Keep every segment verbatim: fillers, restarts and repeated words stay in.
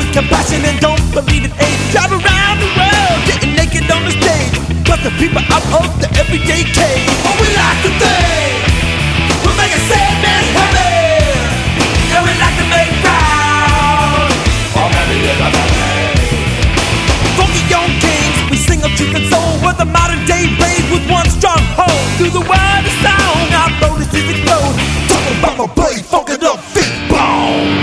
compassion and don't believe in age. Drive around the world, getting naked on the stage, but the people out of the everyday cave. Oh, we like to think we'll make a sad man happy, and we like to make proud. Oh, happy is a family. Funky young kings, we sing of truth and soul. We're the modern day blaze with one strong hold. Through the world of sound, our bonus is explode. Talking about my blade, funkin' up, big bone.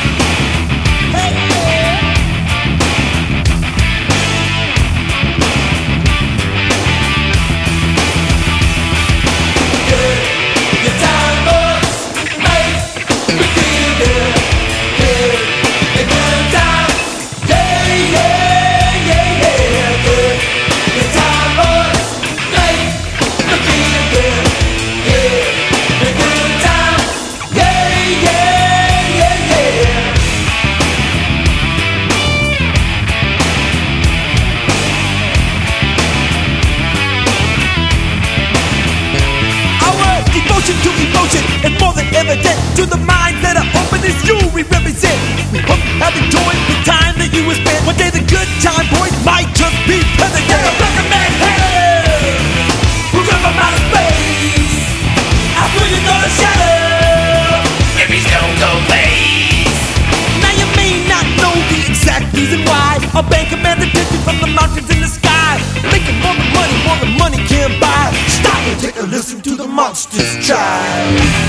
To emotion is more than evident to the minds that are open as you we represent. We hope you have enjoyed the time that you have spent. One day the good time boys might just be present. Yeah, a record man head, we'll rip them out of space. After you're gonna shatter every stone cold face. Now you may not know the exact reason why a band commander took you from the mountains in the sky, making more than money, more than money can buy. Stop and take a listen to the monsters try.